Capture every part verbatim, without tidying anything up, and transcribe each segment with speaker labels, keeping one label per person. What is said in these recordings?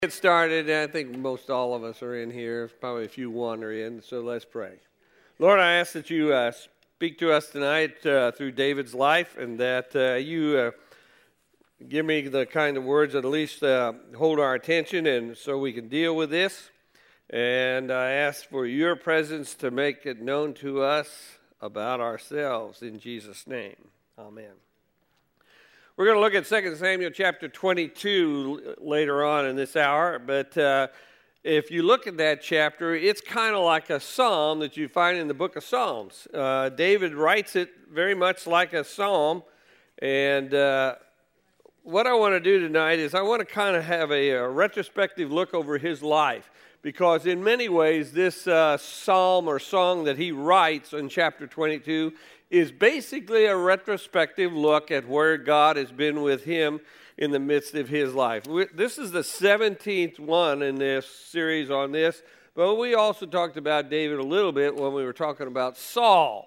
Speaker 1: Get started. I think most all of us are in here. Probably a few wander in, so let's pray. Lord, I ask that you uh, speak to us tonight uh, through David's life, and that uh, you uh, give me the kind of words that at least uh, hold our attention, and so we can deal with this. And I ask for your presence to make it known to us about ourselves in Jesus' name. Amen. We're going to look at Second Samuel chapter twenty-two later on in this hour, but uh, if you look at that chapter, it's kind of like a psalm that you find in the book of Psalms. Uh, David writes it very much like a psalm, and uh, what I want to do tonight is I want to kind of have a, a retrospective look over his life, because in many ways this uh, psalm or song that he writes in chapter twenty-two is basically a retrospective look at where God has been with him in the midst of his life. This is the seventeenth one in this series on this, but we also talked about David a little bit when we were talking about Saul.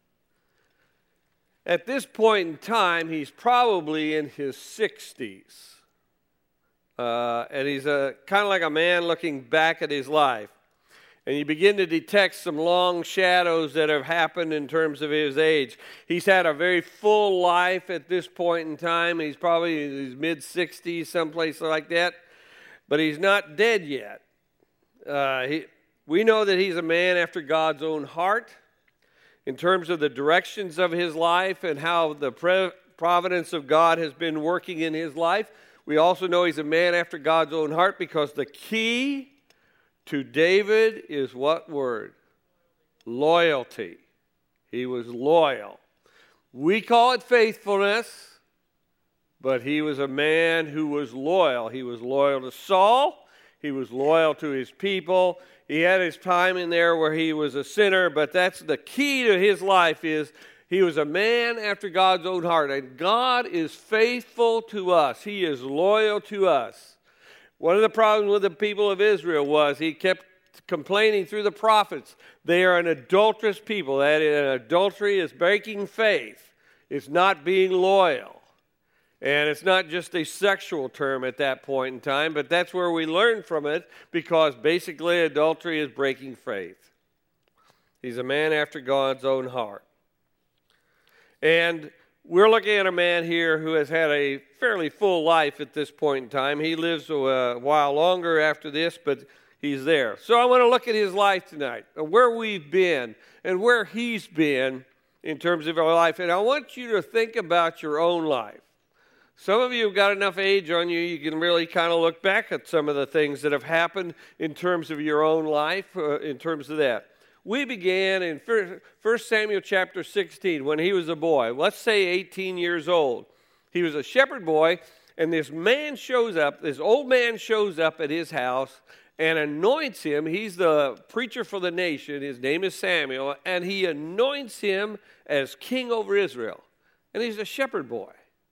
Speaker 1: At this point in time, he's probably in his sixties, uh, and he's a, kind of like a man looking back at his life. And you begin to detect some long shadows that have happened in terms of his age. He's had a very full life at this point in time. He's probably in his mid-sixties, someplace like that. But he's not dead yet. Uh, he, we know that he's a man after God's own heart in terms of the directions of his life and how the pre- providence of God has been working in his life. We also know he's a man after God's own heart because the key to David is what word? Loyalty. He was loyal. We call it faithfulness, but he was a man who was loyal. He was loyal to Saul. He was loyal to his people. He had his time in there where he was a sinner, but that's the key to his life is he was a man after God's own heart, and God is faithful to us. He is loyal to us. One of the problems with the people of Israel was he kept complaining through the prophets. They are an adulterous people. That an adultery is breaking faith. It's not being loyal. And it's not just a sexual term at that point in time, but that's where we learn from it because basically adultery is breaking faith. He's a man after God's own heart. And we're looking at a man here who has had a fairly full life at this point in time. He lives a while longer after this, but he's there. So I want to look at his life tonight, where we've been and where he's been in terms of our life. And I want you to think about your own life. Some of you have got enough age on you, you can really kind of look back at some of the things that have happened in terms of your own life, uh, in terms of that. We began in First Samuel chapter sixteen when he was a boy, let's say eighteen years old. He was a shepherd boy, and this man shows up, this old man shows up at his house and anoints him. He's the preacher for the nation. His name is Samuel, and he anoints him as king over Israel. And he's a shepherd boy.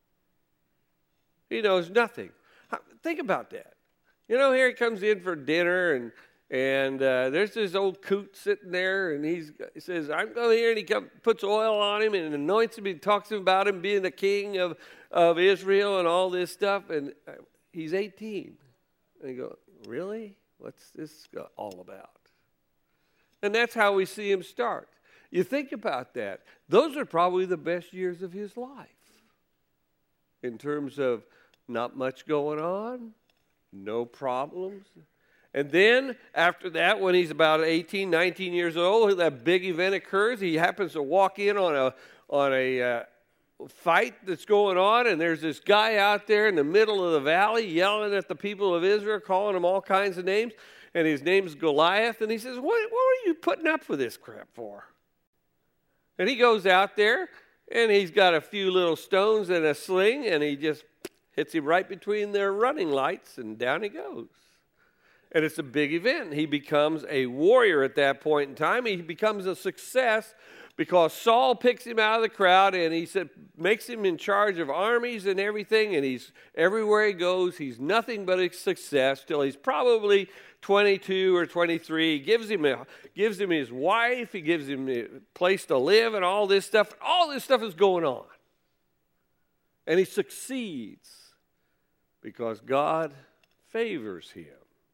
Speaker 1: He knows nothing. Think about that. You know, here he comes in for dinner, and And uh, there's this old coot sitting there, and he's, he says, I'm going here, and he come, puts oil on him and anoints him. He talks to him about him being the king of, of Israel and all this stuff, and he's eighteen. And you go, really? What's this all about? And that's how we see him start. You think about that. Those are probably the best years of his life in terms of not much going on, no problems. And then, after that, when he's about eighteen, nineteen years old, that big event occurs. He happens to walk in on a on a uh, fight that's going on, and there's this guy out there in the middle of the valley yelling at the people of Israel, calling them all kinds of names, and his name's Goliath. And he says, what, what are you putting up with this crap for? And he goes out there, and he's got a few little stones and a sling, and he just hits him right between their running lights, and down he goes. And it's a big event. He becomes a warrior at that point in time. He becomes a success because Saul picks him out of the crowd and he said, makes him in charge of armies and everything. And he's everywhere he goes, he's nothing but a success till he's probably twenty-two or twenty-three. He gives him a, gives him his wife. He gives him a place to live and all this stuff. All this stuff is going on. And he succeeds because God favors him.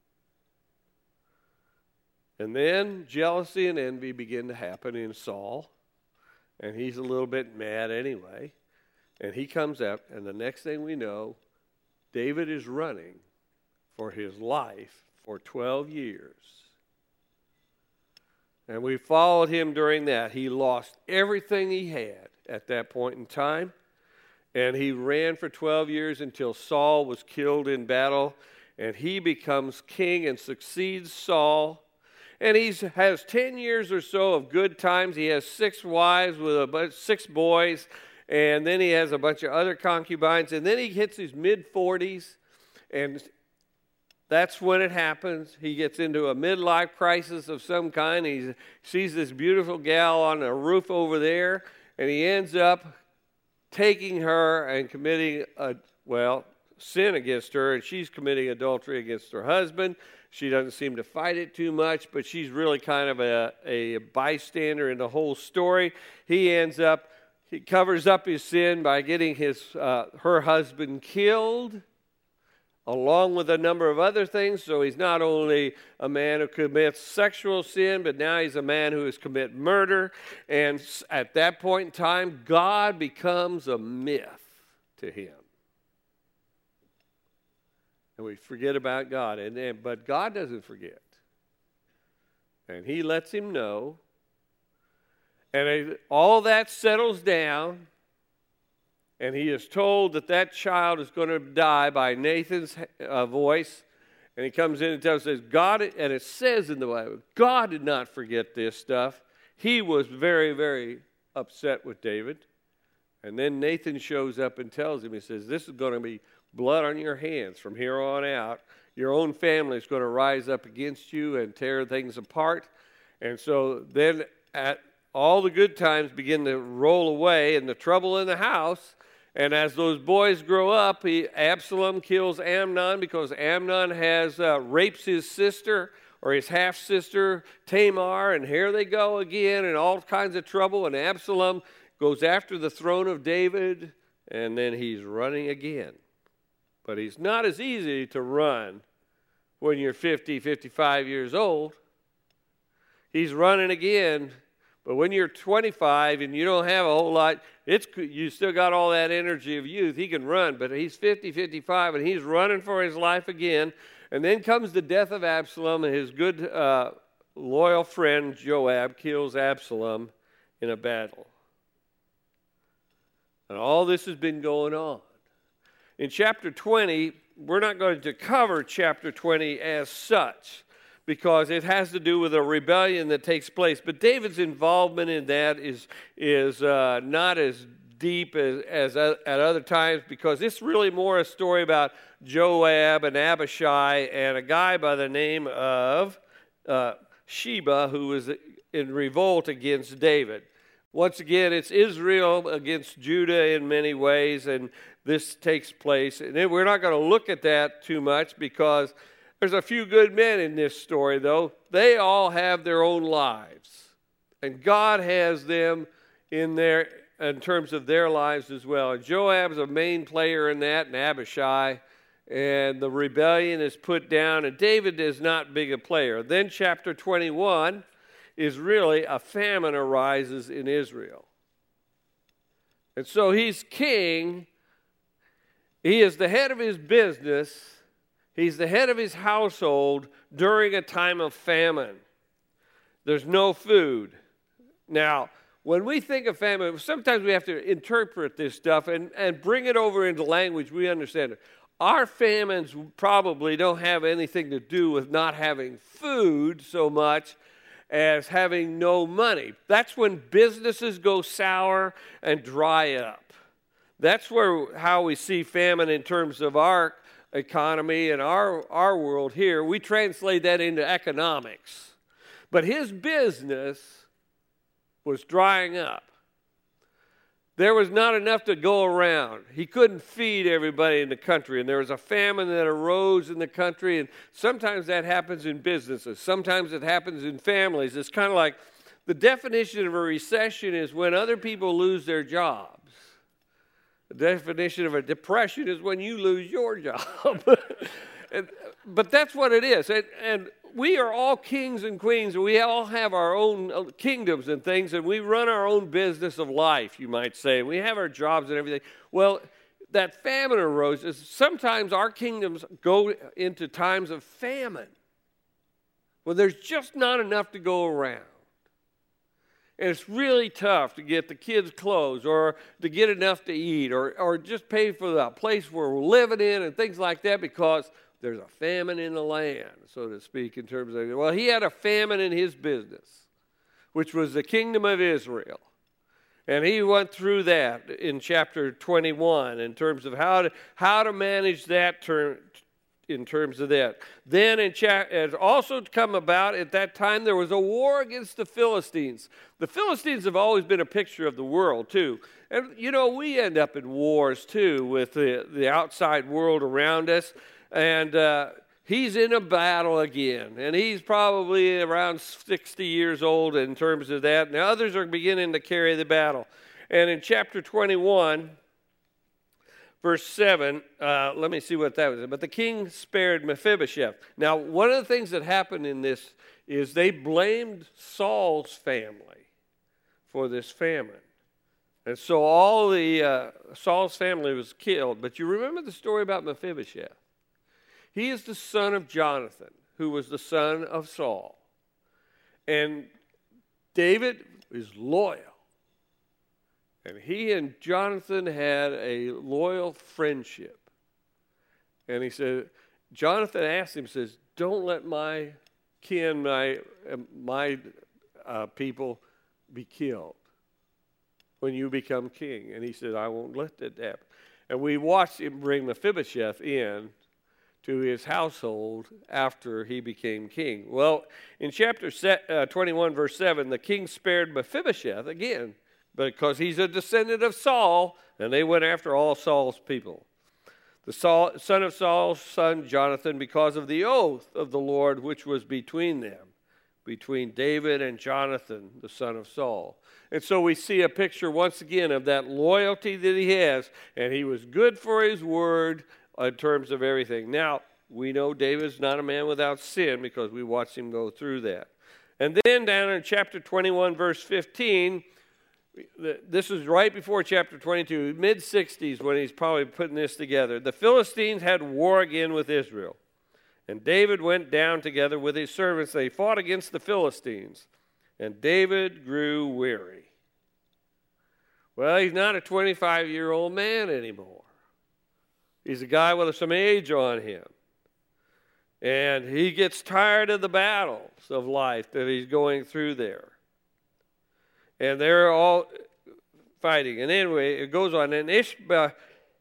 Speaker 1: And then jealousy and envy begin to happen in Saul, and he's a little bit mad anyway. And he comes up, and the next thing we know, David is running for his life for twelve years. And we followed him during that. He lost everything he had at that point in time. And he ran for twelve years until Saul was killed in battle. And he becomes king and succeeds Saul. And he has ten years or so of good times. He has six wives with a bunch, six boys. And then he has a bunch of other concubines. And then he hits his mid forties. And that's when it happens. He gets into a midlife crisis of some kind. He sees this beautiful gal on a roof over there, and he ends up taking her and committing a, well, sin against her, and she's committing adultery against her husband. She doesn't seem to fight it too much, but she's really kind of a, a bystander in the whole story. He ends up, he covers up his sin by getting his uh, her husband killed, along with a number of other things. So he's not only a man who commits sexual sin, but now he's a man who has committed murder. And at that point in time, God becomes a myth to him. And we forget about God. And, and but God doesn't forget. And he lets him know. And it, all that settles down. And he is told that that child is going to die by Nathan's uh, voice. And he comes in and tells us, God, and it says in the Bible, God did not forget this stuff. He was very, very upset with David. And then Nathan shows up and tells him, he says, this is going to be blood on your hands from here on out. Your own family is going to rise up against you and tear things apart. And so then at all the good times begin to roll away, and the trouble in the house. And as those boys grow up, he, Absalom kills Amnon because Amnon has uh, rapes his sister or his half-sister Tamar, and here they go again in all kinds of trouble. And Absalom goes after the throne of David, and then he's running again. But he's not as easy to run when you're fifty, fifty-five years old. He's running again. But when you're twenty-five and you don't have a whole lot, it's you still got all that energy of youth. He can run, but he's fifty, fifty-five, and he's running for his life again. And then comes the death of Absalom, and his good, uh, loyal friend Joab kills Absalom in a battle. And all this has been going on. In chapter twenty, we're not going to cover chapter twenty as such, because it has to do with a rebellion that takes place. But David's involvement in that is, is uh, not as deep as, as at other times, because it's really more a story about Joab and Abishai and a guy by the name of uh, Sheba, who was in revolt against David. Once again, it's Israel against Judah in many ways, and this takes place. And we're not going to look at that too much, because there's a few good men in this story, though. They all have their own lives. And God has them in their in terms of their lives as well. And Joab's a main player in that, and Abishai. And the rebellion is put down, and David is not big a player. Then chapter twenty-one is really a famine arises in Israel. And so he's king. He is the head of his business. He's the head of his household during a time of famine. There's no food. Now, when we think of famine, sometimes we have to interpret this stuff and, and bring it over into language we understand. Our famines probably don't have anything to do with not having food so much as having no money. That's when businesses go sour and dry up. That's where how we see famine in terms of our economy and our, our world here. We translate that into economics. But his business was drying up. There was not enough to go around. He couldn't feed everybody in the country, and there was a famine that arose in the country, and sometimes that happens in businesses. Sometimes it happens in families. It's kind of like the definition of a recession is when other people lose their jobs. The definition of a depression is when you lose your job. and, but that's what it is. And, and we are all kings and queens, and we all have our own kingdoms and things, and we run our own business of life, you might say. We have our jobs and everything. Well, that famine arose. Is sometimes our kingdoms go into times of famine. Well, there's just not enough to go around. And it's really tough to get the kids' clothes or to get enough to eat or, or just pay for the place where we're living in and things like that because there's a famine in the land, so to speak, in terms of, well, he had a famine in his business, which was the kingdom of Israel. And he went through that in chapter twenty-one in terms of how to, how to manage that term, in terms of that. Then in cha- it also come about at that time there was a war against the Philistines. The Philistines have always been a picture of the world too. And you know, we end up in wars too with the, the outside world around us. And uh, he's in a battle again. And he's probably around sixty years old in terms of that. And others are beginning to carry the battle. And in chapter twenty-one, verse seven, uh, let me see what that was. But the king spared Mephibosheth. Now, one of the things that happened in this is they blamed Saul's family for this famine. And so all the, uh, Saul's family was killed. But you remember the story about Mephibosheth. He is the son of Jonathan, who was the son of Saul. And David is loyal. And he and Jonathan had a loyal friendship. And he said, Jonathan asked him, says, don't let my kin, my, my uh, people be killed when you become king. And he said, I won't let that happen. And we watched him bring Mephibosheth in to his household after he became king. Well, in chapter twenty-one, verse seven, the king spared Mephibosheth again, because he's a descendant of Saul, and they went after all Saul's people. The Saul, son of Saul's son Jonathan, because of the oath of the Lord which was between them, between David and Jonathan, the son of Saul. And so we see a picture once again of that loyalty that he has, and he was good for his word in terms of everything. Now, we know David's not a man without sin because we watched him go through that. And then down in chapter twenty-one, verse fifteen, this is right before chapter twenty-two, mid-sixties when he's probably putting this together. The Philistines had war again with Israel. And David went down together with his servants. They fought against the Philistines. And David grew weary. Well, he's not a twenty-five-year-old man anymore. He's a guy with some age on him. And he gets tired of the battles of life that he's going through there. And they're all fighting. And anyway, it goes on. And Ishba-Benob,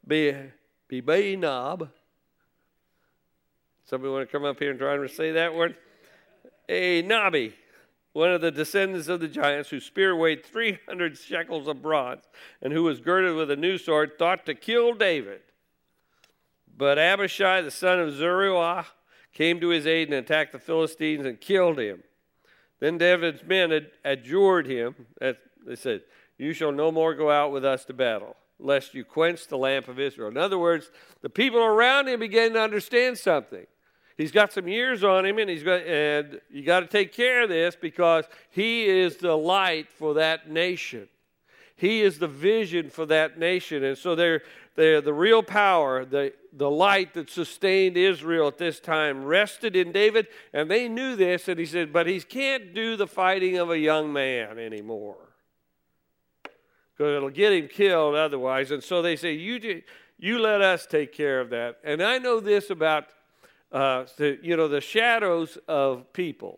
Speaker 1: somebody want to come up here and try to say that word? A Nabi, one of the descendants of the giants, whose spear weighed three hundred shekels of bronze, and who was girded with a new sword, thought to kill David. But Abishai, the son of Zeruiah, came to his aid and attacked the Philistines and killed him. Then David's men had adjured him. They said, you shall no more go out with us to battle, lest you quench the lamp of Israel. In other words, the people around him began to understand something. He's got some years on him, and he's got, and you got to take care of this because he is the light for that nation. He is the vision for that nation. And so they're, they're the real power, the, the light that sustained Israel at this time rested in David. And they knew this. And he said, but he can't do the fighting of a young man anymore, because it'll get him killed otherwise. And so they say, you, you let us take care of that. And I know this about, uh, the, you know, the shadows of people.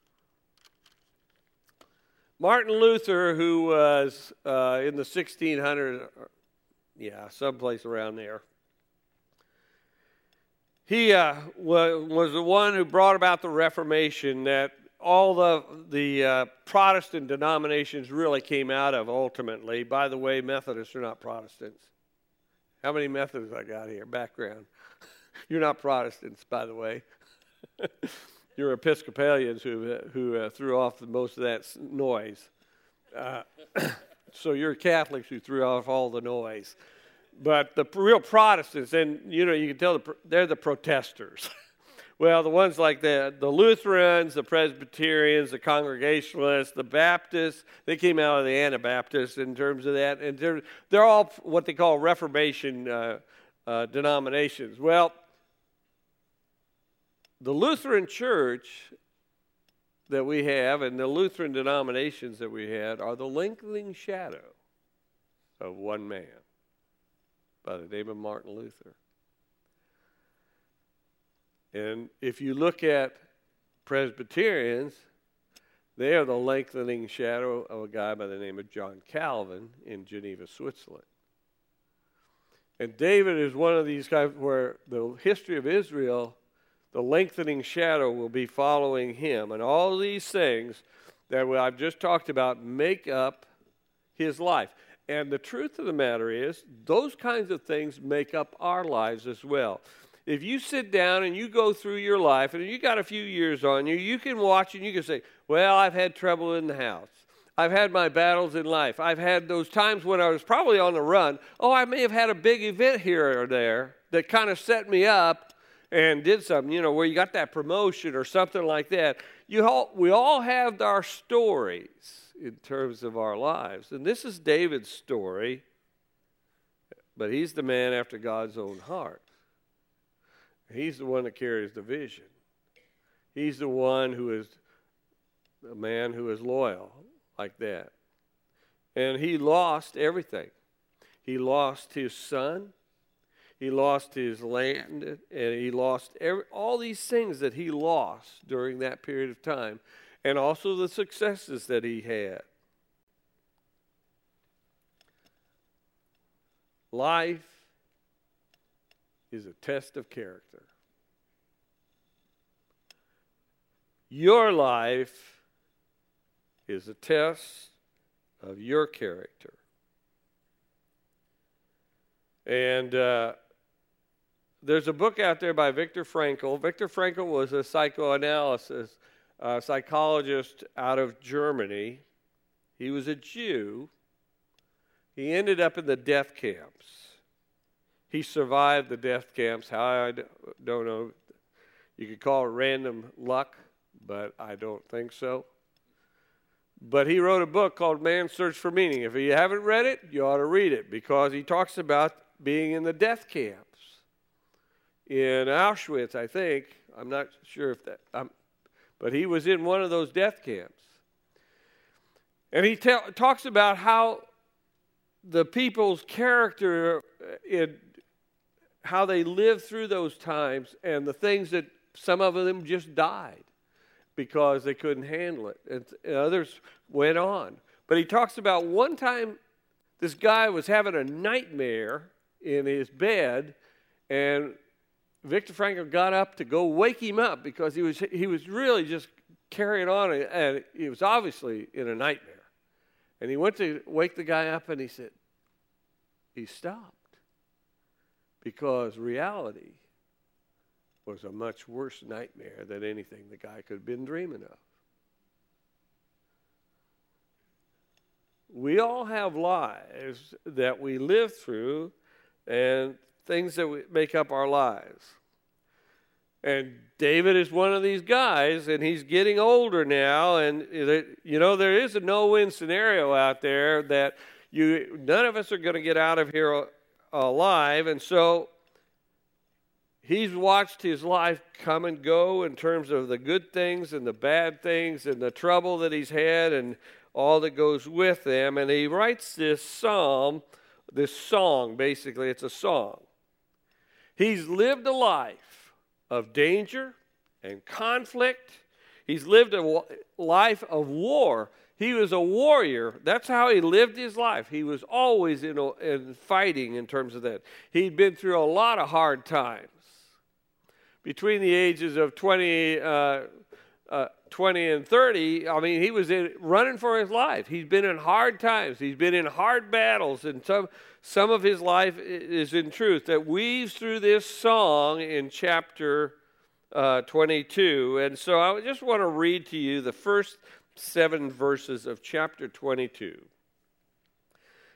Speaker 1: Martin Luther, who was uh, in the sixteen hundreds, yeah, someplace around there, he uh, was, was the one who brought about the Reformation that all the, the uh, Protestant denominations really came out of ultimately. By the way, Methodists are not Protestants. How many Methodists I got here? Background. You're not Protestants, by the way. You're Episcopalians who who uh, threw off the, most of that noise. Uh, so you're Catholics who threw off all the noise. But the real Protestants, and you know, you can tell the, they're the protesters. Well, the ones like the, the Lutherans, the Presbyterians, the Congregationalists, the Baptists, they came out of the Anabaptists in terms of that. And they're, they're all what they call Reformation uh, uh, denominations. Well, the Lutheran Church that we have and the Lutheran denominations that we had are the lengthening shadow of one man by the name of Martin Luther. And if you look at Presbyterians, they are the lengthening shadow of a guy by the name of John Calvin in Geneva, Switzerland. And David is one of these guys where the history of Israel, the lengthening shadow will be following him. And all these things that I've just talked about make up his life. And the truth of the matter is, those kinds of things make up our lives as well. If you sit down and you go through your life and you got a few years on you, you can watch and you can say, well, I've had trouble in the house. I've had my battles in life. I've had those times when I was probably on the run. Oh, I may have had a big event here or there that kind of set me up and did something, you know, where you got that promotion or something like that. You all, we all have our stories in terms of our lives. And this is David's story, but he's the man after God's own heart. He's the one that carries the vision. He's the one who is a man who is loyal like that. And he lost everything. He lost his son. He lost his land. And he lost every, all these things that he lost during that period of time. And also the successes that he had. Life is a test of character. Your life is a test of your character. And uh, there's a book out there by Viktor Frankl. Viktor Frankl was a psychoanalysis uh, psychologist out of Germany. He was a Jew. He ended up in the death camps. He survived the death camps. How, I don't know. You could call it random luck, but I don't think so. But he wrote a book called Man's Search for Meaning. If you haven't read it, you ought to read it, because he talks about being in the death camps. In Auschwitz, I think. I'm not sure if that... Um, but he was in one of those death camps. And he te- talks about how the people's character in how they lived through those times, and the things that some of them just died because they couldn't handle it, and, and others went on. But he talks about one time this guy was having a nightmare in his bed, and Viktor Frankl got up to go wake him up because he was he was really just carrying on, and he was obviously in a nightmare. And he went to wake the guy up, and he said, he stopped. Because reality was a much worse nightmare than anything the guy could have been dreaming of. We all have lives that we live through and things that we make up our lives. And David is one of these guys, and he's getting older now, and you know, there is a no-win scenario out there that you none of us are going to get out of here alive, and so he's watched his life come and go in terms of the good things and the bad things and the trouble that he's had and all that goes with them. And he writes this psalm, this song, basically. It's a song. He's lived a life of danger and conflict. He's lived a life of war. He was a warrior. That's how he lived his life. He was always in, a, in fighting in terms of that. He'd been through a lot of hard times. Between the ages of twenty, uh, uh, twenty and thirty, I mean, he was in, running for his life. He's been in hard times. He's been in hard battles. And some, some of his life is in truth that weaves through this song in chapter uh, twenty-two. And so I just want to read to you the first seven verses of chapter twenty-two.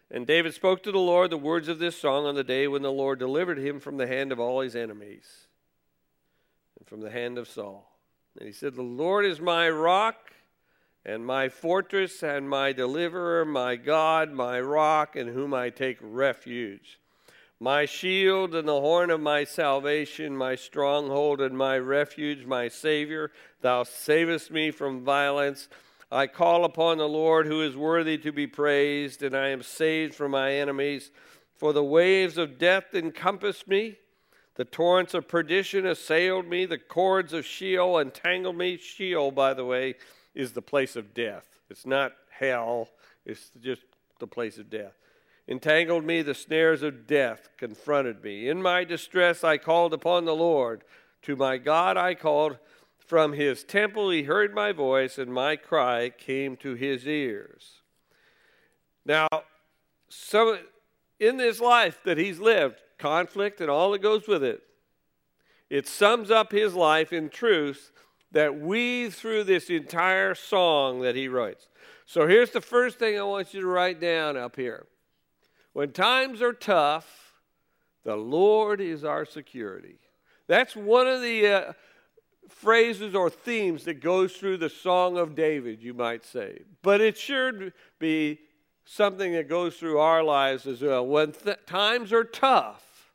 Speaker 1: And David spoke to the Lord the words of this song on the day when the Lord delivered him from the hand of all his enemies and from the hand of Saul. And he said, the Lord is my rock and my fortress and my deliverer, my God, my rock, in whom I take refuge. My shield and the horn of my salvation, my stronghold and my refuge, my Savior, thou savest me from violence. I call upon the Lord, who is worthy to be praised, and I am saved from my enemies. For the waves of death encompassed me. The torrents of perdition assailed me. The cords of Sheol entangled me. Sheol, by the way, is the place of death. It's not hell. It's just the place of death. Entangled me. The snares of death confronted me. In my distress I called upon the Lord. To my God I called. From his temple he heard my voice, and my cry came to his ears. Now, some in this life that he's lived, conflict and all that goes with it, it sums up his life in truth that weave through this entire song that he writes. So here's the first thing I want you to write down up here. When times are tough, the Lord is our security. That's one of the Uh, phrases or themes that goes through the Song of David, you might say. But it should be something that goes through our lives as well. When th- times are tough,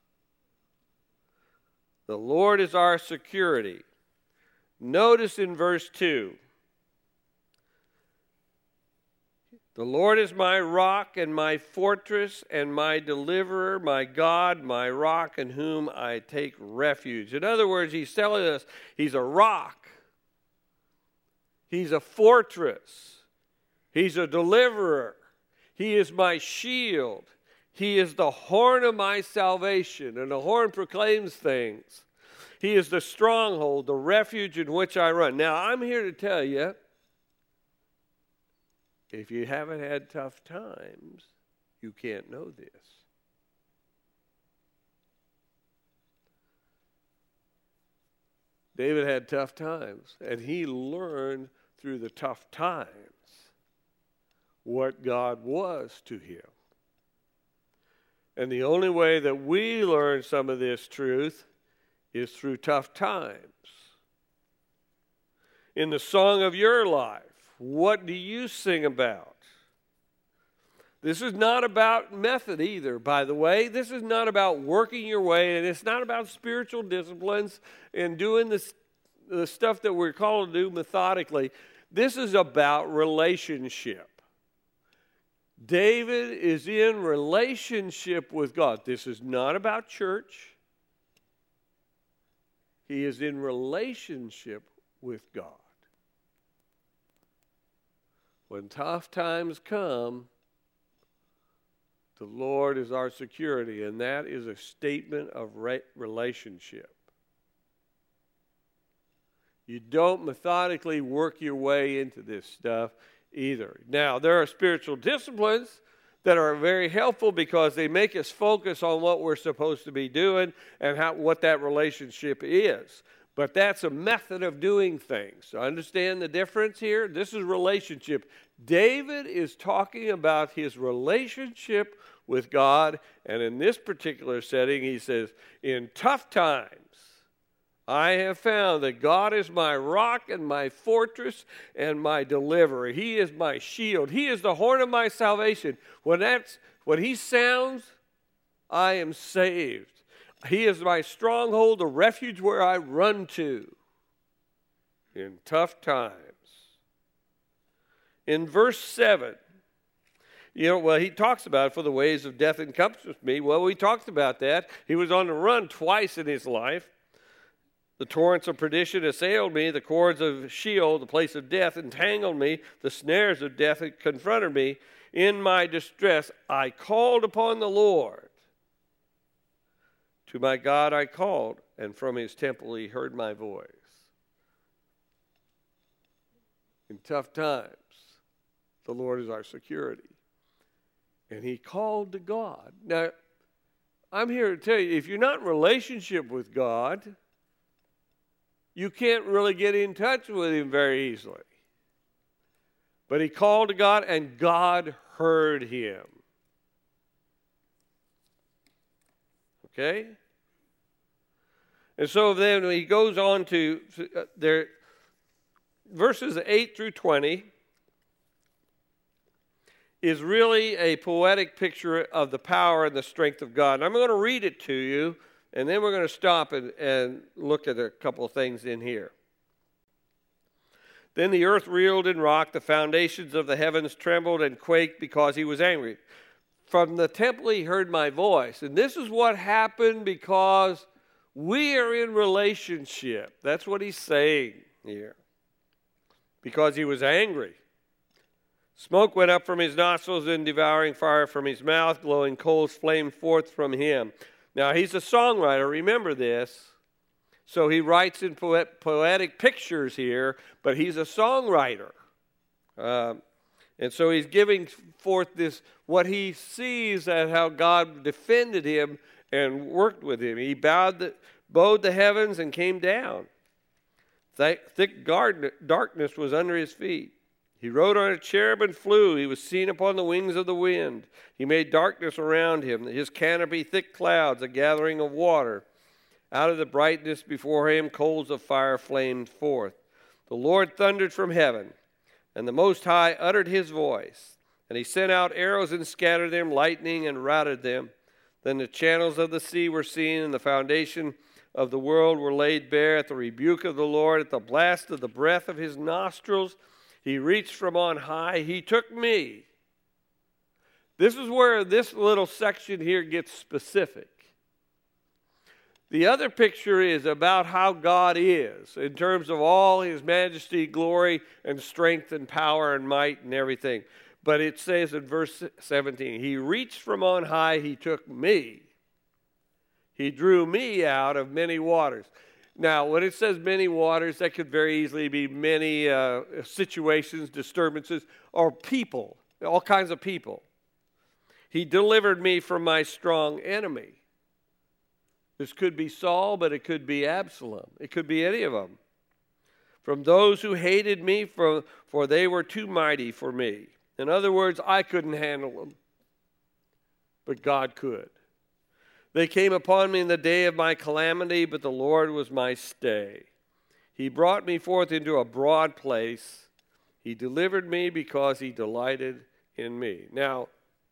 Speaker 1: the Lord is our security. Notice in verse two, the Lord is my rock and my fortress and my deliverer, my God, my rock, in whom I take refuge. In other words, he's telling us he's a rock. He's a fortress. He's a deliverer. He is my shield. He is the horn of my salvation, and the horn proclaims things. He is the stronghold, the refuge in which I run. Now, I'm here to tell you, if you haven't had tough times, you can't know this. David had tough times, and he learned through the tough times what God was to him. And the only way that we learn some of this truth is through tough times. In the song of your life, what do you sing about? This is not about method either, by the way. This is not about working your way, and it's not about spiritual disciplines and doing this, the stuff that we're called to do methodically. This is about relationship. David is in relationship with God. This is not about church. He is in relationship with God. When tough times come, the Lord is our security, and that is a statement of re- relationship. You don't methodically work your way into this stuff either. Now, there are spiritual disciplines that are very helpful because they make us focus on what we're supposed to be doing and how, what that relationship is. But that's a method of doing things. So understand the difference here? This is relationship. David is talking about his relationship with God, and in this particular setting, he says, in tough times, I have found that God is my rock and my fortress and my deliverer. He is my shield. He is the horn of my salvation. When that's when he sounds, I am saved. He is my stronghold, the refuge where I run to in tough times. In verse seven, you know, well, he talks about, for the waves of death encompass me. Well, we talked about that. He was on the run twice in his life. The torrents of perdition assailed me. The cords of Sheol, the place of death, entangled me. The snares of death confronted me. In my distress, I called upon the Lord. To my God I called, and from his temple he heard my voice. In tough times, the Lord is our security. And he called to God. Now, I'm here to tell you, if you're not in relationship with God, you can't really get in touch with him very easily. But he called to God, and God heard him. Okay? And so then he goes on to uh, there, verses eight through twenty is really a poetic picture of the power and the strength of God. And I'm going to read it to you, and then we're going to stop and, and look at a couple of things in here. Then the earth reeled and rocked, the foundations of the heavens trembled and quaked because he was angry. From the temple he heard my voice. And this is what happened because we are in relationship. That's what he's saying here. Because he was angry. Smoke went up from his nostrils and devouring fire from his mouth. Glowing coals flamed forth from him. Now he's a songwriter. Remember this. So he writes in poet, poetic pictures here, but he's a songwriter. Uh, and so he's giving forth this, what he sees as how God defended him and worked with him. He bowed the, bowed the heavens and came down. Thick, thick garden, darkness was under his feet. He rode on a cherub and flew. He was seen upon the wings of the wind. He made darkness around him. His canopy, thick clouds, a gathering of water. Out of the brightness before him, coals of fire flamed forth. The Lord thundered from heaven, and the Most High uttered his voice. And he sent out arrows and scattered them, lightning and routed them. Then the channels of the sea were seen, and the foundation of the world were laid bare at the rebuke of the Lord, at the blast of the breath of his nostrils. He reached from on high. He took me. This is where this little section here gets specific. The other picture is about how God is in terms of all his majesty, glory, and strength and power and might and everything. But it says in verse seventeen, he reached from on high, he took me. He drew me out of many waters. Now, when it says many waters, that could very easily be many uh, situations, disturbances, or people, all kinds of people. He delivered me from my strong enemy. This could be Saul, but it could be Absalom. It could be any of them. From those who hated me, for, for they were too mighty for me. In other words, I couldn't handle them, but God could. They came upon me in the day of my calamity, but the Lord was my stay. He brought me forth into a broad place. He delivered me because he delighted in me. Now,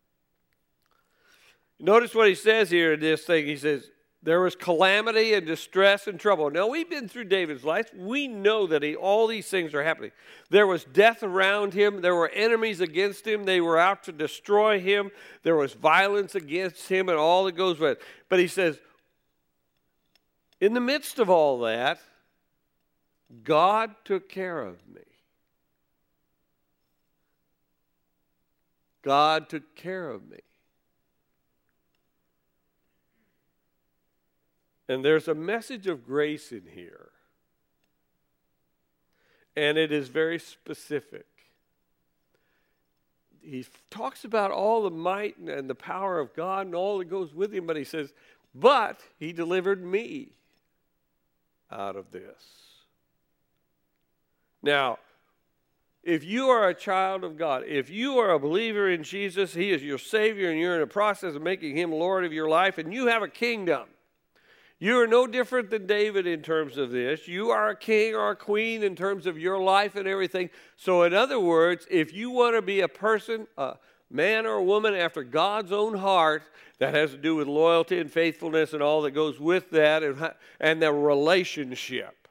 Speaker 1: notice what he says here in this thing. He says, there was calamity and distress and trouble. Now, we've been through David's life. We know that he, all these things are happening. There was death around him. There were enemies against him. They were out to destroy him. There was violence against him and all that goes with it. But he says, in the midst of all that, God took care of me. God took care of me. And there's a message of grace in here. And it is very specific. He talks about all the might and the power of God and all that goes with him, but he says, but he delivered me out of this. Now, if you are a child of God, if you are a believer in Jesus, he is your Savior, and you're in the process of making him Lord of your life, and you have a kingdom. You are no different than David in terms of this. You are a king or a queen in terms of your life and everything. So in other words, if you want to be a person, a man or a woman after God's own heart, that has to do with loyalty and faithfulness and all that goes with that, and, and the relationship.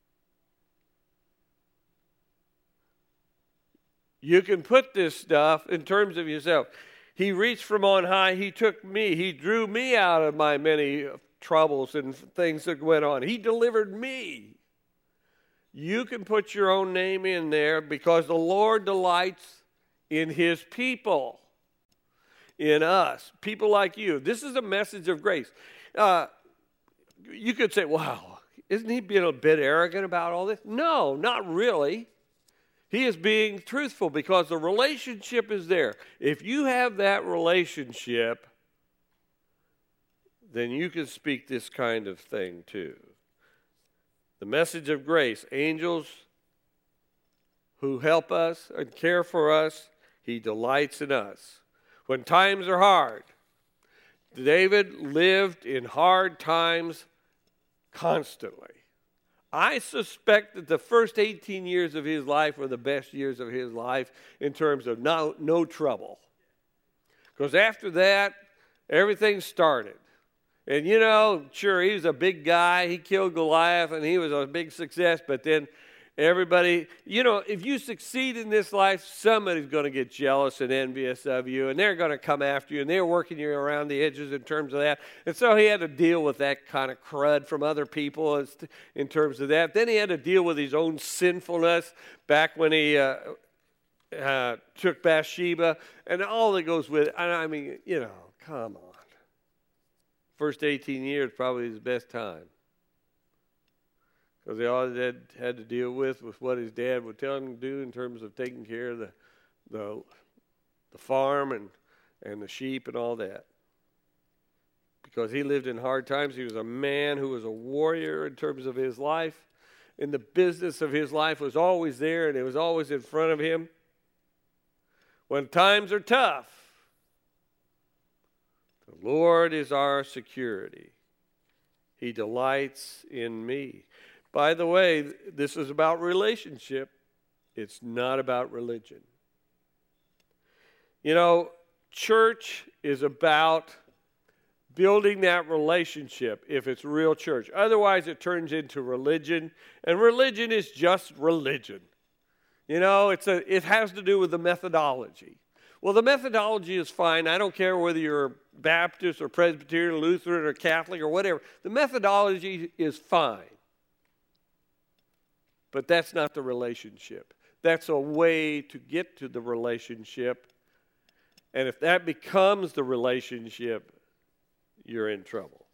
Speaker 1: You can put this stuff in terms of yourself. He reached from on high. He took me. He drew me out of my many troubles and things that went on. He delivered me. You can put your own name in there because the Lord delights in his people, in us, people like you. This is a message of grace. Uh, you could say, wow, isn't he being a bit arrogant about all this? No, not really. He is being truthful because the relationship is there. If you have that relationship, then you can speak this kind of thing too. The message of grace, angels who help us and care for us, he delights in us. When times are hard, David lived in hard times constantly. I suspect that the first eighteen years of his life were the best years of his life in terms of no, no trouble. Because after that, everything started. And you know, sure, he was a big guy. He killed Goliath and he was a big success. But then everybody, you know, if you succeed in this life, somebody's going to get jealous and envious of you, and they're going to come after you, and they're working you around the edges in terms of that. And so he had to deal with that kind of crud from other people in terms of that. Then he had to deal with his own sinfulness back when he uh, uh, took Bathsheba, and all that goes with it. I mean, you know, come on. First eighteen years probably his best time. Because he all had, had to deal with was what his dad would tell him to do in terms of taking care of the the, the farm and, and the sheep and all that. Because he lived in hard times. He was a man who was a warrior in terms of his life. And the business of his life was always there, and it was always in front of him. When times are tough, the Lord is our security. He delights in me. By the way, this is about relationship. It's not about religion. You know, church is about building that relationship if it's real church. Otherwise, it turns into religion, and religion is just religion. You know, it's a, it has to do with the methodology. Well, the methodology is fine. I don't care whether you're Baptist or Presbyterian, Lutheran or Catholic or whatever. The methodology is fine. But that's not the relationship. That's a way to get to the relationship. And if that becomes the relationship, you're in trouble.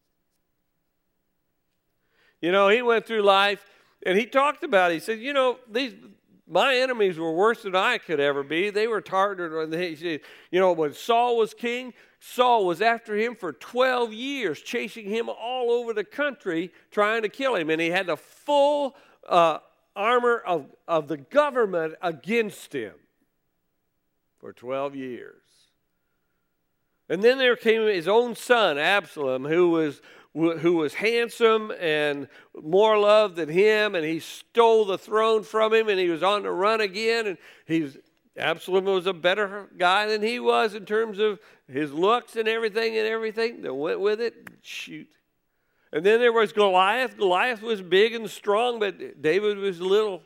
Speaker 1: You know, he went through life and he talked about it. He said, you know, these my enemies were worse than I could ever be. They were targeted. He said, you know, when Saul was king, Saul was after him for twelve years, chasing him all over the country, trying to kill him. And he had the full uh, armor of, of the government against him for twelve years. And then there came his own son, Absalom, who was who was handsome and more loved than him, and he stole the throne from him, and he was on the run again, and he's Absalom was a better guy than he was in terms of his looks and everything and everything that went with it. Shoot. And then there was Goliath. Goliath was big and strong, but David was little.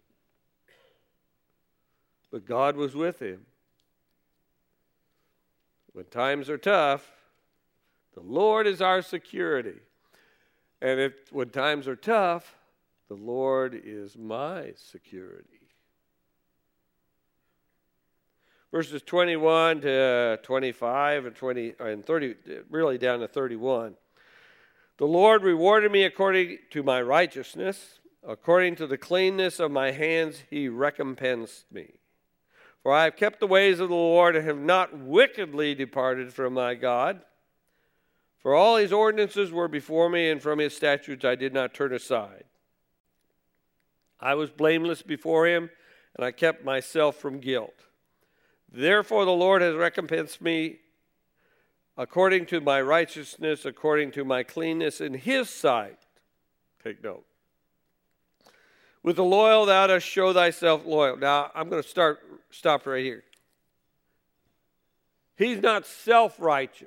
Speaker 1: But God was with him. When times are tough, the Lord is our security. And if, when times are tough, the Lord is my security. Verses twenty-one to twenty-five and twenty and thirty, really down to thirty-one. The Lord rewarded me according to my righteousness, according to the cleanness of my hands he recompensed me. For I have kept the ways of the Lord and have not wickedly departed from my God. For all his ordinances were before me, and from his statutes I did not turn aside. I was blameless before him, and I kept myself from guilt. Therefore the Lord has recompensed me according to my righteousness, according to my cleanness in his sight. Take note. With the loyal thou dost show thyself loyal. Now, I'm going to start stop right here. He's not self-righteous.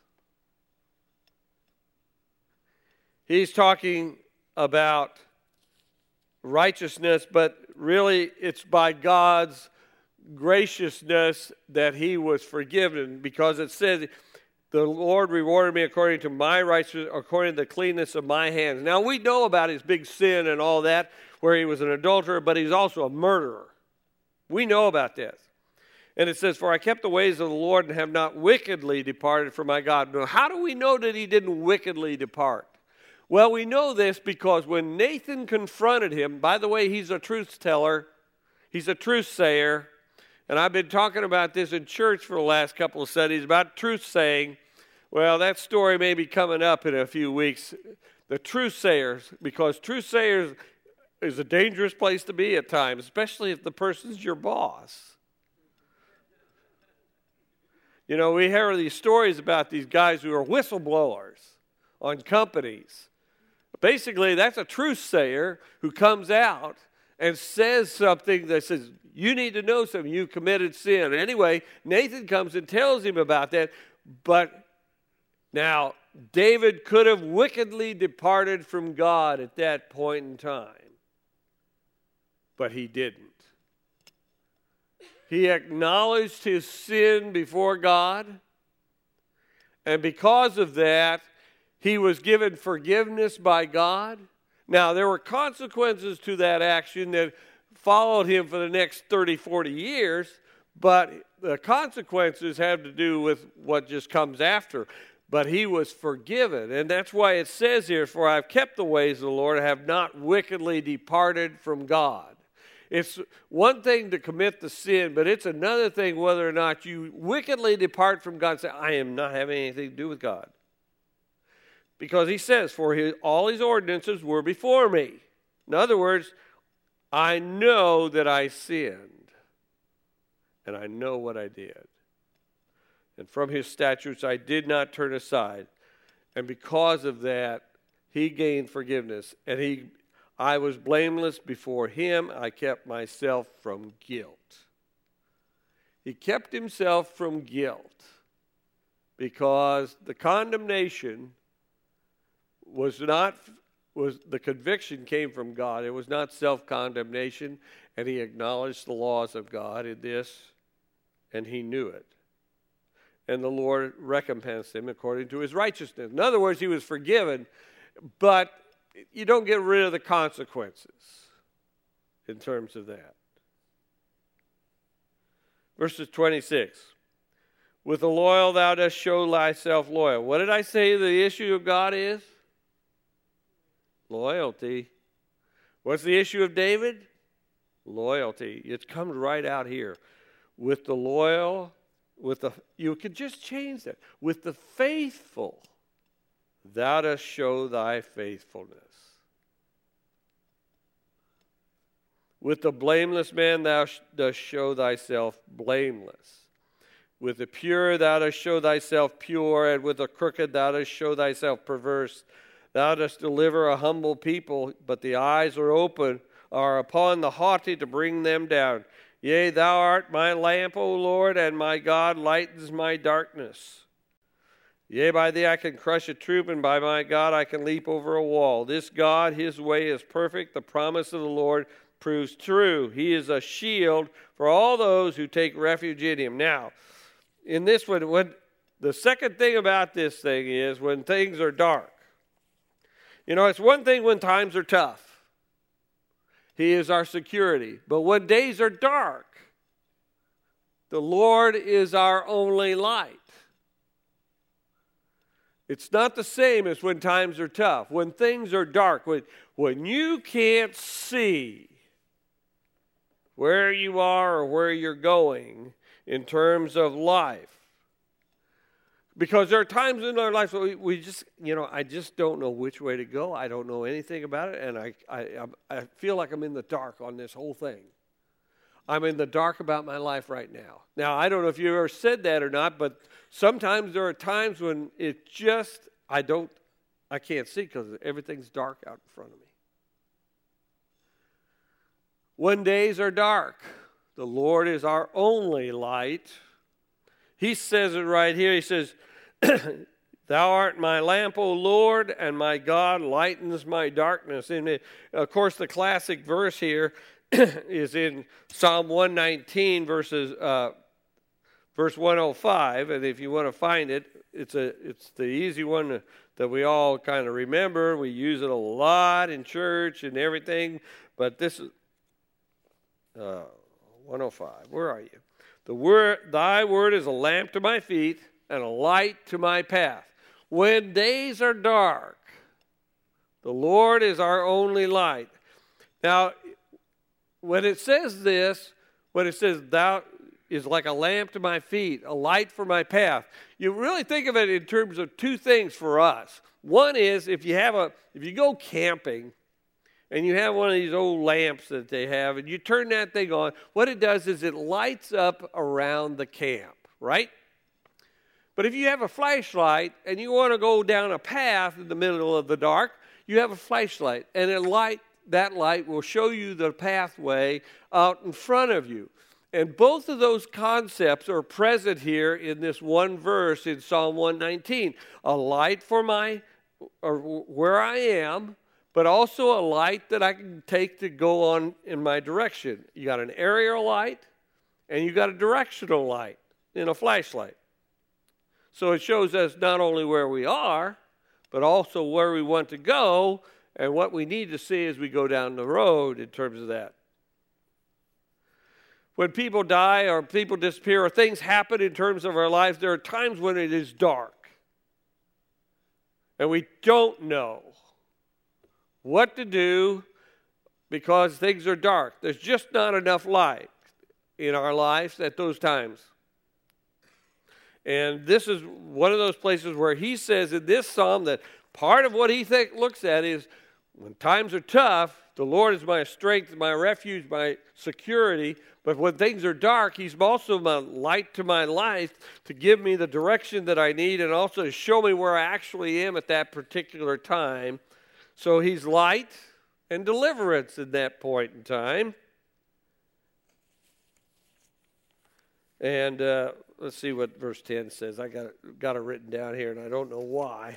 Speaker 1: He's talking about righteousness, but really it's by God's graciousness that he was forgiven, because it says, the Lord rewarded me according to my righteousness, according to the cleanness of my hands. Now, we know about his big sin and all that, where he was an adulterer, but he's also a murderer. We know about this. And it says, for I kept the ways of the Lord and have not wickedly departed from my God. Now, how do we know that he didn't wickedly depart? Well, we know this because when Nathan confronted him, by the way, he's a truth teller, he's a truth sayer, and I've been talking about this in church for the last couple of studies about truth saying. Well, that story may be coming up in a few weeks. The truth sayers, because truth sayers is a dangerous place to be at times, especially if the person's your boss. You know, we hear these stories about these guys who are whistleblowers on companies. Basically, that's a truth sayer who comes out and says something that says, you need to know something, you committed sin. Anyway, Nathan comes and tells him about that. But now, David could have wickedly departed from God at that point in time. But he didn't. He acknowledged his sin before God. And because of that, he was given forgiveness by God. Now, there were consequences to that action that followed him for the next thirty, forty years, but the consequences have to do with what just comes after. But he was forgiven, and that's why it says here, for I have kept the ways of the Lord, I have not wickedly departed from God. It's one thing to commit the sin, but it's another thing whether or not you wickedly depart from God and say, I am not having anything to do with God. Because he says, for his, all his ordinances were before me. In other words, I know that I sinned, and I know what I did. And from his statutes I did not turn aside. And because of that, he gained forgiveness. And he, I was blameless before him. I kept myself from guilt. He kept himself from guilt because the condemnation was not, was the conviction came from God. It was not self-condemnation. And he acknowledged the laws of God in this, and he knew it. And the Lord recompensed him according to his righteousness. In other words, he was forgiven, but you don't get rid of the consequences in terms of that. Verses twenty-six. With the loyal thou dost show thyself loyal. What did I say the issue of God is? Loyalty. What's the issue of David? Loyalty. It comes right out here. With the loyal... With the, you could just change that. With the faithful, thou dost show thy faithfulness. With the blameless man, thou dost show thyself blameless. With the pure, thou dost show thyself pure, and with the crooked, thou dost show thyself perverse. Thou dost deliver a humble people, but the eyes are open, are upon the haughty to bring them down. Yea, thou art my lamp, O Lord, and my God lightens my darkness. Yea, by thee I can crush a troop, and by my God I can leap over a wall. This God, his way is perfect. The promise of the Lord proves true. He is a shield for all those who take refuge in him. Now, in this one, when, the second thing about this thing is when things are dark. You know, it's one thing when times are tough. He is our security. But when days are dark, the Lord is our only light. It's not the same as when times are tough. When things are dark, when, when you can't see where you are or where you're going in terms of life. Because there are times in our lives where we, we just, you know, I just don't know which way to go. I don't know anything about it, and I, I, I feel like I'm in the dark on this whole thing. I'm in the dark about my life right now. Now, I don't know if you ever said that or not, but sometimes there are times when it just, I don't, I can't see because everything's dark out in front of me. When days are dark, the Lord is our only light. He says it right here. He says, thou art my lamp, O Lord, and my God lightens my darkness. And it, of course, the classic verse here is in Psalm one nineteen, verses, uh, verse one oh five. And if you want to find it, it's, a, it's the easy one that we all kind of remember. We use it a lot in church and everything. But this is uh, one oh five. Where are you? The word, thy word is a lamp to my feet and a light to my path. When days are dark, the Lord is our only light. Now, when it says this, when it says thou is like a lamp to my feet, a light for my path, you really think of it in terms of two things for us. One is if you have a, if you go camping, and you have one of these old lamps that they have, and you turn that thing on, what it does is it lights up around the camp, right? But if you have a flashlight and you want to go down a path in the middle of the dark, you have a flashlight, and a light, that light will show you the pathway out in front of you. And both of those concepts are present here in this one verse in Psalm one nineteen. A light for my, or where I am, but also a light that I can take to go on in my direction. You got an aerial light, and you got a directional light in a flashlight. So it shows us not only where we are, but also where we want to go and what we need to see as we go down the road in terms of that. When people die or people disappear or things happen in terms of our lives, there are times when it is dark. And we don't know what to do because things are dark. There's just not enough light in our lives at those times. And this is one of those places where he says in this psalm that part of what he think, looks at is when times are tough, the Lord is my strength, my refuge, my security. But when things are dark, he's also my light to my life to give me the direction that I need and also to show me where I actually am at that particular time. So he's light and deliverance in that point in time. And uh, let's see what verse ten says. I got it, got it written down here, and I don't know why.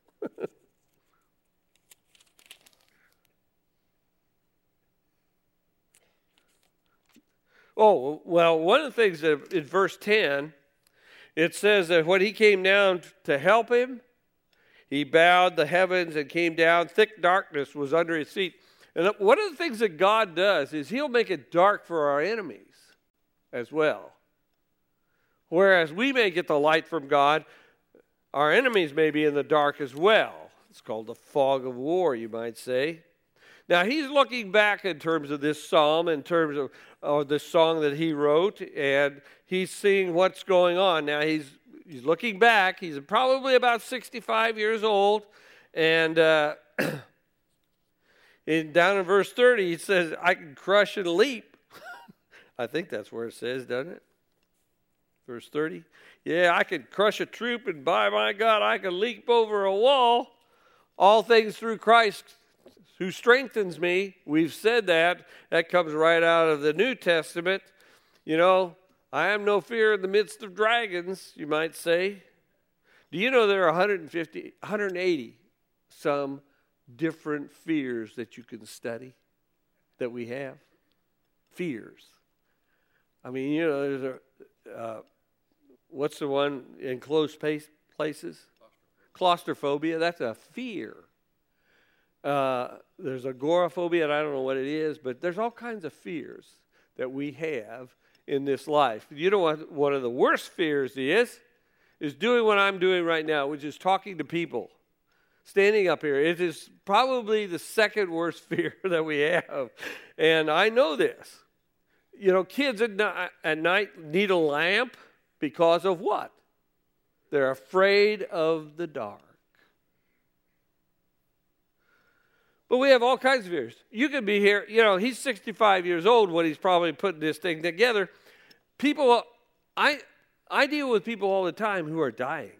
Speaker 1: Oh, well, one of the things that in verse ten, it says that when he came down to help him, he bowed the heavens and came down. Thick darkness was under his feet. And one of the things that God does is he'll make it dark for our enemies as well. Whereas we may get the light from God, our enemies may be in the dark as well. It's called the fog of war, you might say. Now, he's looking back in terms of this psalm, in terms of, of the song that he wrote, and he's seeing what's going on. Now, he's he's looking back. He's probably about sixty-five years old, and uh, in, down in verse thirty, he says, I can crush and leap. I think that's where it says, doesn't it? Verse thirty. Yeah, I could crush a troop, and by my God, I could leap over a wall. All things through Christ who strengthens me. We've said that. That comes right out of the New Testament. You know, I have no fear in the midst of dragons, you might say. Do you know there are one hundred fifty, one hundred eighty some different fears that you can study that we have? Fears. I mean, you know, there's a, uh, what's the one in closed space, places? Claustrophobia. That's a fear. Uh, there's agoraphobia, and I don't know what it is, but there's all kinds of fears that we have in this life. You know what one of the worst fears is? Is doing what I'm doing right now, which is talking to people. Standing up here. It is probably the second worst fear that we have. And I know this. You know, kids at, ni- at night need a lamp because of what? They're afraid of the dark. But we have all kinds of fears. You could be here, you know, he's sixty-five years old when he's probably putting this thing together. People, I, I deal with people all the time who are dying.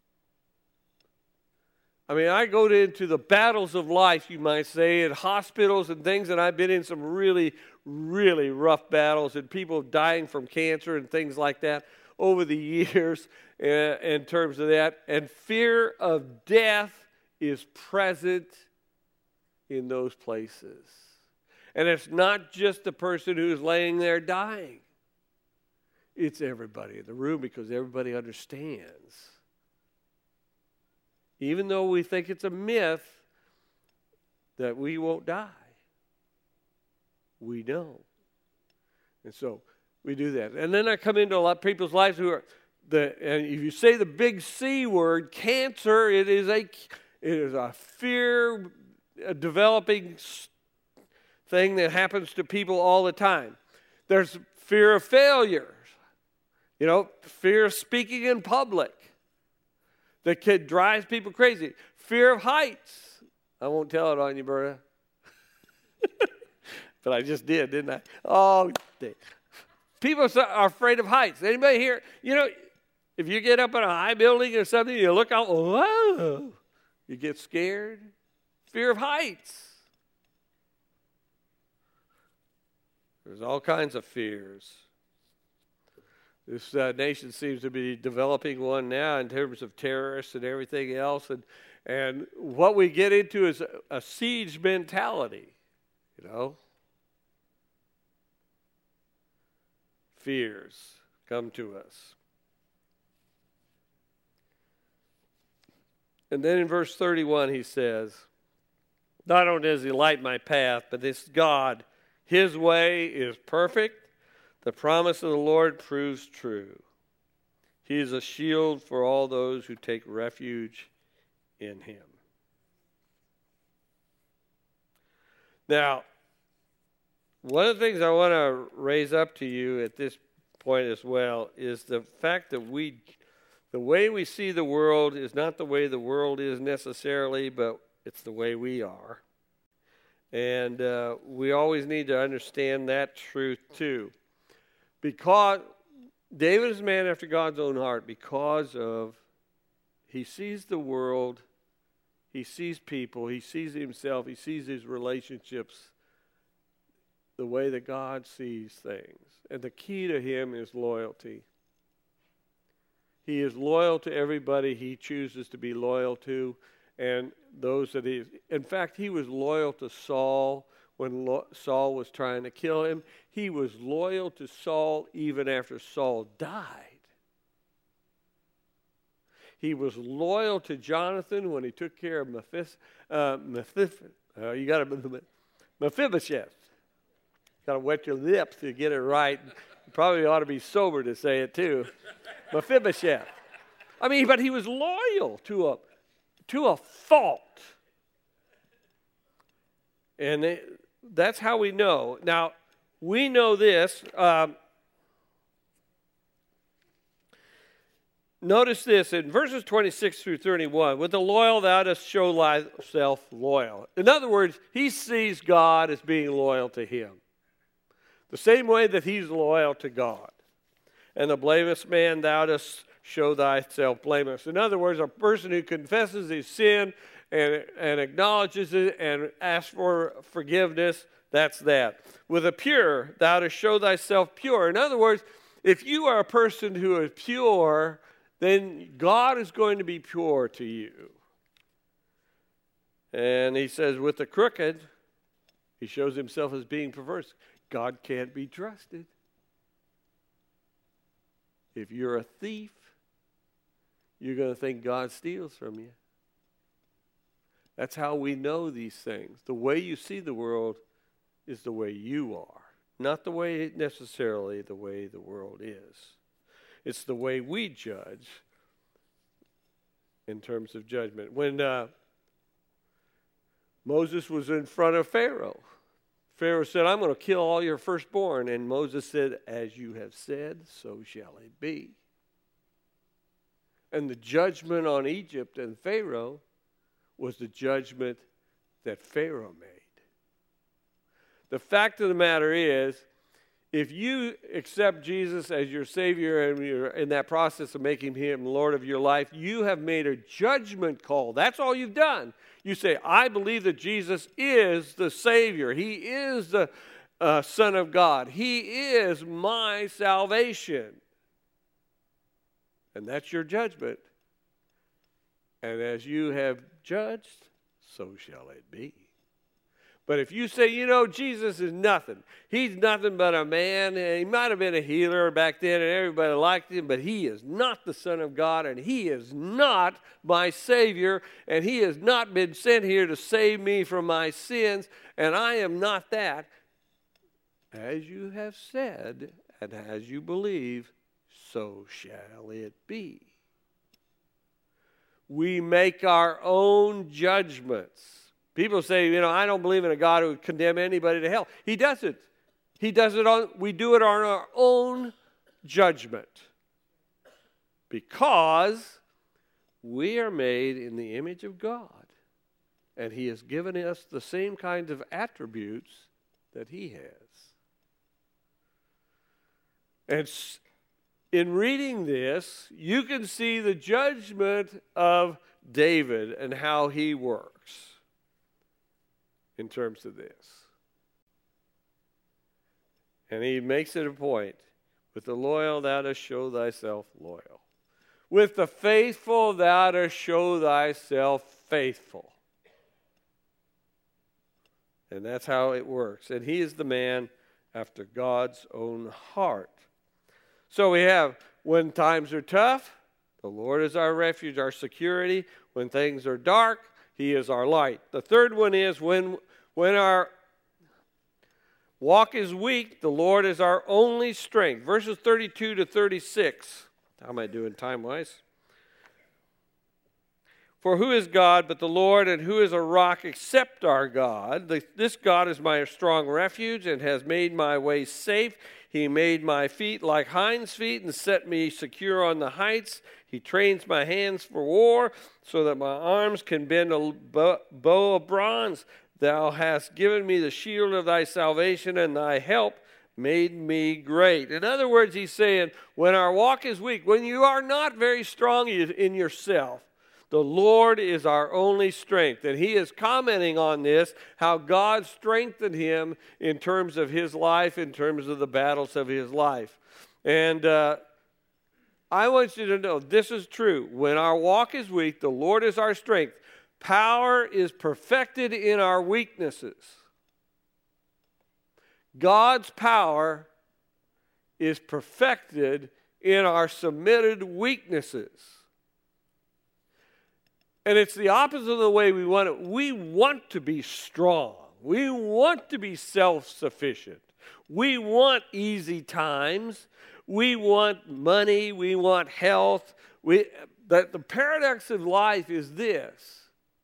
Speaker 1: I mean, I go into the battles of life, you might say, in hospitals and things, and I've been in some really, really rough battles and people dying from cancer and things like that over the years uh, in terms of that. And fear of death is present in those places. And it's not just the person who's laying there dying. It's everybody in the room because everybody understands. Even though we think it's a myth that we won't die, we know. And so we do that. And then I come into a lot of people's lives who are, the, and if you say the big C word, cancer, it is a, it is a fear a developing thing that happens to people all the time. There's fear of failure, you know, fear of speaking in public that could drive people crazy. Fear of heights. I won't tell it on you, Berta. But I just did, didn't I? Oh, people are afraid of heights. Anybody here? You know, If you get up in a high building or something, you look out, whoa, you get scared. Fear of heights. There's all kinds of fears. This uh, nation seems to be developing one now in terms of terrorists and everything else. And, and what we get into is a, a siege mentality, you know. Fears come to us. And then in verse thirty-one he says, not only does he light my path, but this God, his way is perfect. The promise of the Lord proves true. He is a shield for all those who take refuge in him. Now, one of the things I want to raise up to you at this point as well is the fact that we, the way we see the world is not the way the world is necessarily, but it's the way we are. And uh, we always need to understand that truth too. Because David is a man after God's own heart because of he sees the world, he sees people, he sees himself, he sees his relationships the way that God sees things. And the key to him is loyalty. He is loyal to everybody he chooses to be loyal to, and those that he, in fact, he was loyal to Saul when Lo- Saul was trying to kill him. He was loyal to Saul even after Saul died. He was loyal to Jonathan when he took care of Mephis, uh, Mephis, uh, you got to Mephibosheth. Got to wet your lips to get it right. You probably ought to be sober to say it too. Mephibosheth. I mean, but he was loyal to a to a fault. And it, that's how we know. Now, we know this. Um, notice this in verses twenty-six through thirty-one. With the loyal thou dost show thyself loyal. In other words, he sees God as being loyal to him. The same way that he's loyal to God. And the blameless man thou dost show thyself blameless. In other words, a person who confesses his sin and, and acknowledges it and asks for forgiveness, that's that. With a pure, thou dost show thyself pure. In other words, if you are a person who is pure, then God is going to be pure to you. And he says, with the crooked, he shows himself as being perverse. God can't be trusted. If you're a thief, you're going to think God steals from you. That's how we know these things. The way you see the world is the way you are, not the way necessarily the way the world is. It's the way we judge in terms of judgment. When uh, Moses was in front of Pharaoh, Pharaoh said, I'm going to kill all your firstborn. And Moses said, as you have said, so shall it be. And the judgment on Egypt and Pharaoh was the judgment that Pharaoh made. The fact of the matter is, if you accept Jesus as your Savior and you're in that process of making him Lord of your life, you have made a judgment call. That's all you've done. You say, I believe that Jesus is the Savior. He is the uh, Son of God. He is my salvation. And that's your judgment. And as you have judged, so shall it be. But if you say, you know, Jesus is nothing. He's nothing but a man. He might have been a healer back then and everybody liked him, but he is not the Son of God and he is not my Savior and he has not been sent here to save me from my sins and I am not that. As you have said and as you believe, so shall it be. We make our own judgments. People say, you know, I don't believe in a God who would condemn anybody to hell. He doesn't. He does it on, we do it on our own judgment. Because we are made in the image of God. And he has given us the same kinds of attributes that he has. And in reading this, you can see the judgment of David and how he works in terms of this. And he makes it a point, with the loyal thou dost show thyself loyal. With the faithful thou dost show thyself faithful. And that's how it works. And he is the man after God's own heart. So we have, when times are tough, the Lord is our refuge, our security. When things are dark, he is our light. The third one is, when, when our walk is weak, the Lord is our only strength. Verses thirty-two to thirty-six. How am I doing time-wise? For who is God but the Lord, and who is a rock except our God? The, this God is my strong refuge and has made my way safe. He made my feet like hinds' feet and set me secure on the heights. He trains my hands for war so that my arms can bend a bow of bronze. Thou hast given me the shield of thy salvation, and thy help made me great. In other words, he's saying, when our walk is weak, when you are not very strong in yourself, the Lord is our only strength. And he is commenting on this, how God strengthened him in terms of his life, in terms of the battles of his life. And uh, I want you to know, this is true. When our walk is weak, the Lord is our strength. Power is perfected in our weaknesses. God's power is perfected in our submitted weaknesses. And it's the opposite of the way we want it. We want to be strong. We want to be self-sufficient. We want easy times. We want money. We want health. We, but the paradox of life is this.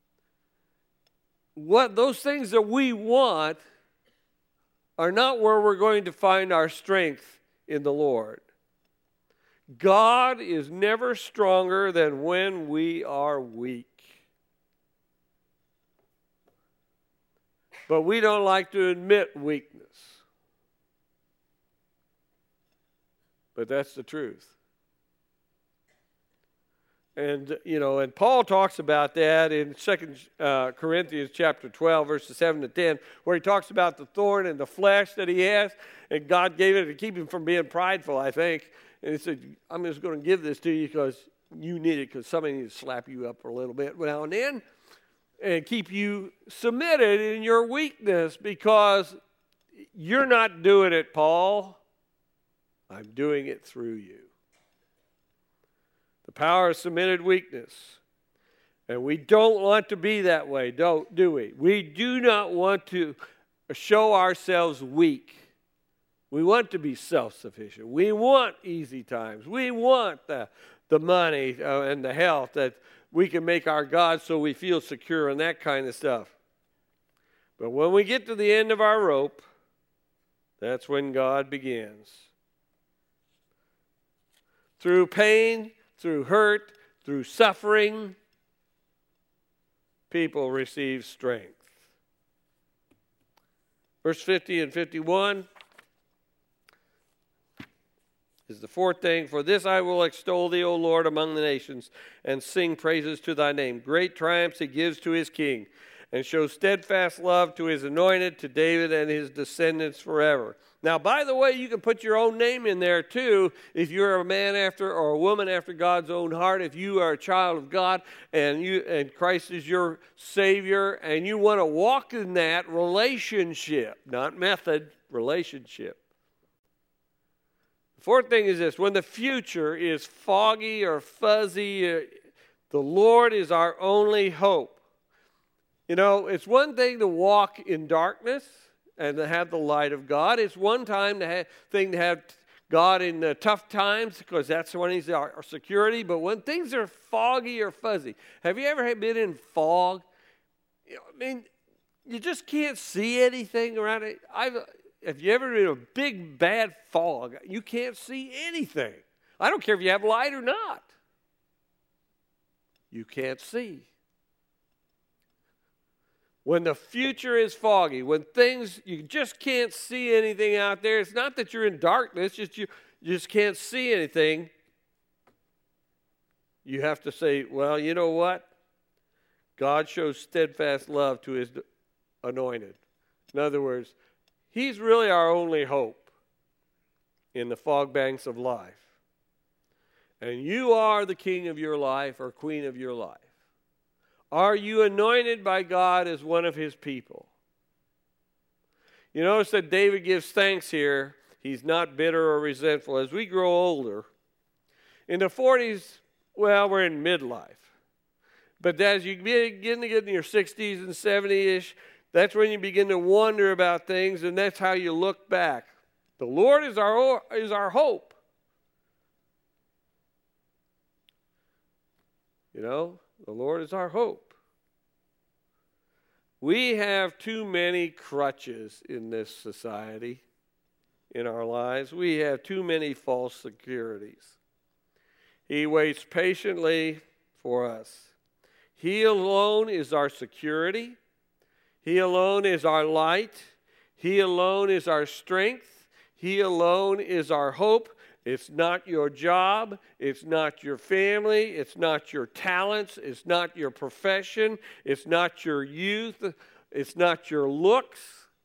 Speaker 1: What those things that we want are not where we're going to find our strength in the Lord. God is never stronger than when we are weak. But we don't like to admit weakness. But that's the truth. And, you know, and Paul talks about that in Second uh, Corinthians chapter twelve, verses seven to ten, where he talks about the thorn in the flesh that he has, and God gave it to keep him from being prideful, I think. And he said, I'm just going to give this to you because you need it, because somebody needs to slap you up a little bit now and then and keep you submitted in your weakness, because you're not doing it, Paul. I'm doing it through you. The power of submitted weakness. And we don't want to be that way, don't, do we? We do not want to show ourselves weak. We want to be self-sufficient. We want easy times. We want the, the money uh, and the health that we can make our God so we feel secure and that kind of stuff. But when we get to the end of our rope, that's when God begins. Through pain, through hurt, through suffering, people receive strength. Verse fifty and fifty-one is the fourth thing. For this I will extol thee, O Lord, among the nations, and sing praises to thy name. Great triumphs he gives to his king, and shows steadfast love to his anointed, to David and his descendants forever. Now, by the way, you can put your own name in there too if you're a man after or a woman after God's own heart. If you are a child of God and you and Christ is your Savior and you want to walk in that relationship, not method, relationship. The fourth thing is this: when the future is foggy or fuzzy, uh, the Lord is our only hope. You know, it's one thing to walk in darkness and to have the light of God. It's one time to have, thing to have God in uh, tough times, because that's when he's our, our security. But when things are foggy or fuzzy, have you ever been in fog? You know, I mean, you just can't see anything around it. I've, have you ever been in a big, bad fog? You can't see anything. I don't care if you have light or not. You can't see. When the future is foggy, when things, you just can't see anything out there, it's not that you're in darkness, it's just you, you just can't see anything, you have to say, well, you know what? God shows steadfast love to his anointed. In other words, he's really our only hope in the fog banks of life. And you are the king of your life or queen of your life. Are you anointed by God as one of his people? You notice that David gives thanks here. He's not bitter or resentful. As we grow older, in the forties, well, we're in midlife. But as you begin to get in your sixties and seventies-ish, that's when you begin to wonder about things, and that's how you look back. The Lord is our, is our hope. You know, the Lord is our hope. We have too many crutches in this society, in our lives. We have too many false securities. He waits patiently for us. He alone is our security. He alone is our light. He alone is our strength. He alone is our hope. It's not your job. It's not your family. It's not your talents. It's not your profession. It's not your youth. It's not your looks,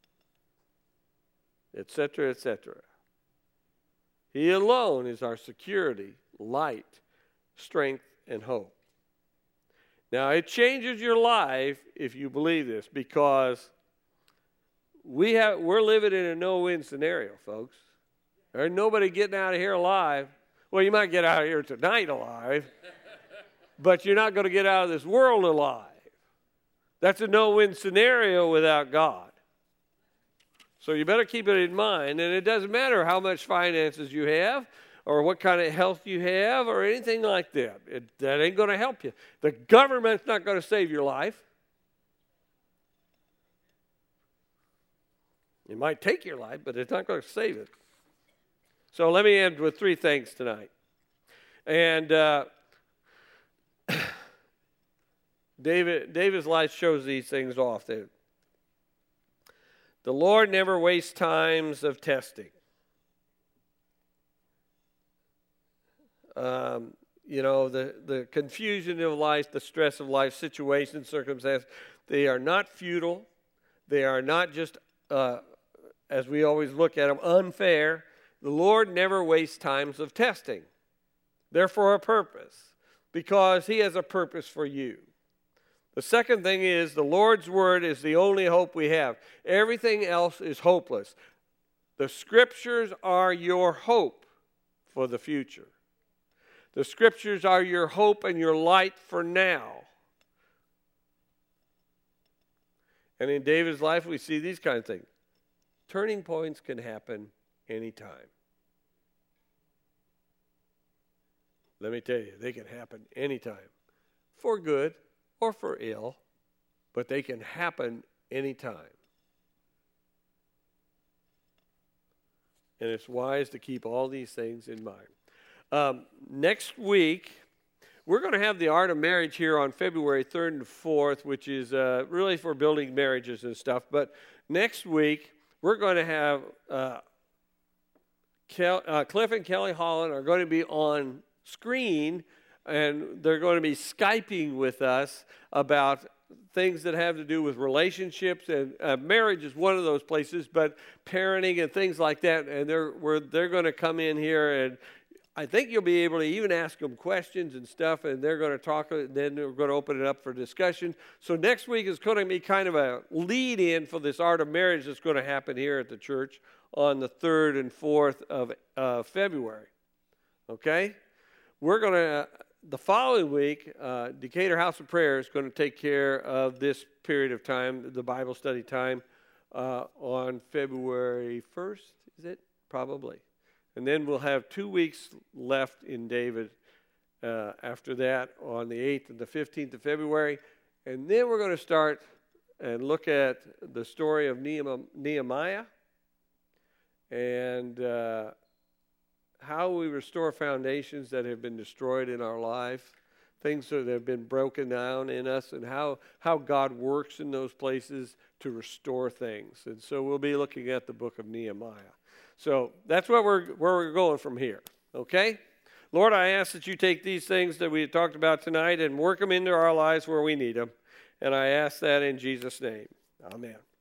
Speaker 1: et cetera, et cetera. He alone is our security, light, strength, and hope. Now, it changes your life if you believe this, because we have, we're living in a no-win scenario, folks. There's nobody getting out of here alive. Well, you might get out of here tonight alive, but you're not going to get out of this world alive. That's a no-win scenario without God. So you better keep it in mind, and it doesn't matter how much finances you have or what kind of health you have or anything like that. It, that ain't going to help you. The government's not going to save your life. It might take your life, but it's not going to save it. So let me end with three things tonight. And uh, David, David's life shows these things off. The Lord never wastes times of testing. Um, you know, the, the confusion of life, the stress of life, situations, circumstances, they are not futile. They are not just, uh, as we always look at them, unfair. The Lord never wastes times of testing. They're for a purpose, because he has a purpose for you. The second thing is the Lord's word is the only hope we have. Everything else is hopeless. The scriptures are your hope for the future. The scriptures are your hope and your light for now. And in David's life, we see these kind of things. Turning points can happen anytime. Let me tell you, they can happen anytime. For good or for ill, but they can happen anytime. And it's wise to keep all these things in mind. Um, next week, we're going to have the Art of Marriage here on February third and fourth, which is uh, really for building marriages and stuff. But next week, we're going to have uh, Kel, uh, Cliff and Kelly Holland are going to be on screen, and they're going to be Skyping with us about things that have to do with relationships, and uh, marriage is one of those places, but parenting and things like that. And they're we're, they're going to come in here, and I think you'll be able to even ask them questions and stuff, and they're going to talk, and then we're going to open it up for discussion. So next week is going to be kind of a lead-in for this Art of Marriage that's going to happen here at the church on the third and fourth of uh, February. Okay? We're going to, the following week, uh, Decatur House of Prayer is going to take care of this period of time, the Bible study time, uh, on February first, is it? Probably. And then we'll have two weeks left in David uh, after that on the eighth and the fifteenth of February. And then we're going to start and look at the story of Nehemiah and uh, how we restore foundations that have been destroyed in our life things that have been broken down in us, and how, how God works in those places to restore things. And so we'll be looking at the book of Nehemiah. So that's what we're, where we're going from here, okay? Lord, I ask that you take these things that we talked about tonight and work them into our lives where we need them. And I ask that in Jesus' name. Amen.